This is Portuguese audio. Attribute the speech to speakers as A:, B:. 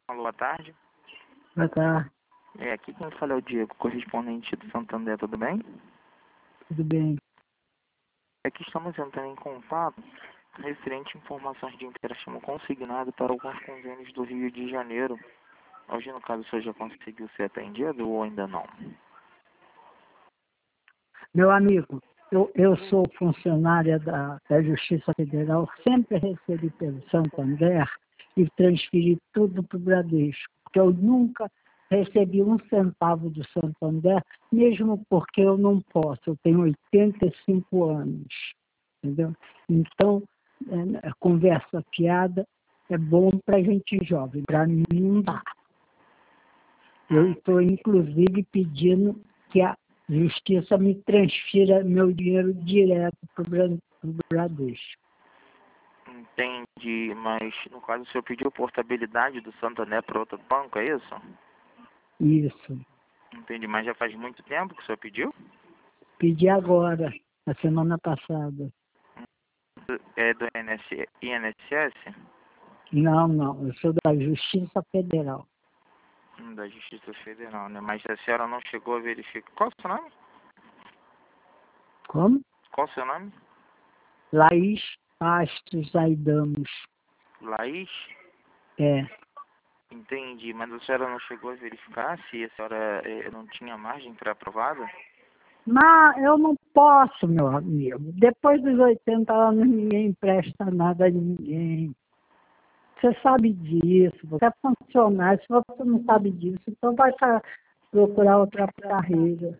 A: Boa tarde.
B: Boa tarde,
A: Aqui quem fala é o Diego, correspondente do Santander, tudo bem?
B: tudo bem?
A: Aqui estamos entrando em contato referente a informações de empréstimo consignado para alguns convênios do Rio de Janeiro. Hoje, no caso, o senhor já conseguiu ser atendido ou ainda não?
B: Meu amigo, eu sou funcionária da Justiça Federal, sempre recebi pelo Santander e transferi tudo para o Bradesco, porque eu nunca recebi um centavo do Santander, mesmo porque eu não posso, eu tenho 85 anos, entendeu? Então, conversa fiada é bom para gente jovem, para mim não dá. Eu estou, inclusive, pedindo que a Justiça me transfira meu dinheiro direto para o Bradesco.
A: Entendi, mas no caso o senhor pediu portabilidade do Santander para outro banco, é isso?
B: Isso.
A: Entendi, mas já faz muito tempo que o senhor pediu?
B: Pedi agora, na semana passada.
A: É do INSS?
B: Não, eu sou da Justiça Federal.
A: Da Justiça Federal, né? Mas a senhora não chegou a verificar. Qual é o seu nome?
B: Como?
A: Qual é o seu nome?
B: Laís Pastos Aidamos.
A: Laís?
B: É.
A: Entendi, mas a senhora não chegou a verificar se a senhora não tinha margem para aprovada?
B: Mas eu não posso, meu amigo. Depois dos 80 anos, ninguém empresta nada a ninguém. Você sabe disso, você é funcionário. Se você não sabe disso, então vai procurar outra carreira.